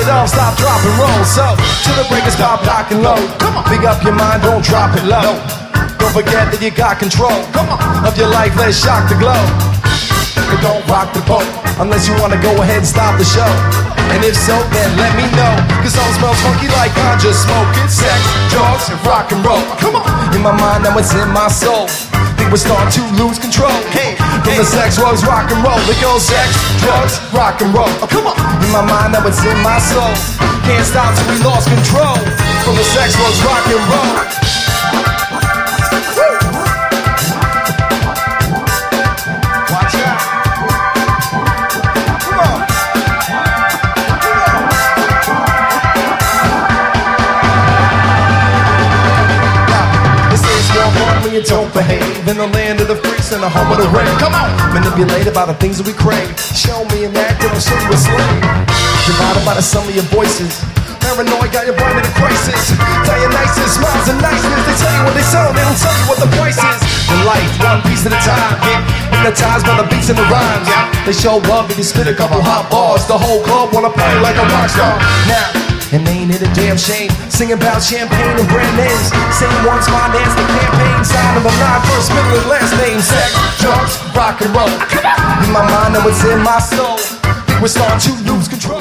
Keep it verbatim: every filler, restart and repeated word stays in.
yourself, stop, drop, and roll. So, till the breakers pop, lock, and load. Come on, pick up your mind, don't drop it low. Don't forget that you got control. Come on, of your life, let's shock the globe. But don't rock the boat unless you wanna go ahead and stop the show. And if so, then let me know. Cause all smells funky like ganja smoke. It's sex, drugs, and rock and roll. Come on, in my mind, now it's in my soul. Think we're starting to lose control. Hey, from the sex, drugs, rock and roll. It goes sex, drugs, rock and roll. Oh, come on, in my mind, now it's in my soul. Can't stop till we lost control. From the sex, drugs, rock and roll. You don't behave in the land of the freaks and the home of the rain. Come on, manipulated by the things that we crave. Show me an act and I'll show you a slave. Divided by the sum of your voices. Paranoid got your brain in a crisis. Tell your nicest, smiles and niceness. They tell you what they sell, they don't tell you what the price is. In life, one piece at a time. Hypnotized by the beats and the rhymes. They show up and you spit a couple hot bars. The whole club wanna play like a rock star. Now, and ain't it a damn shame? Singing about champagne and brand names. Saying once my dance, the campaign. Sign of a nine, first, middle, and last name. Sex, drugs, rock and roll. In my mind, now it's in my soul. We're starting to lose control.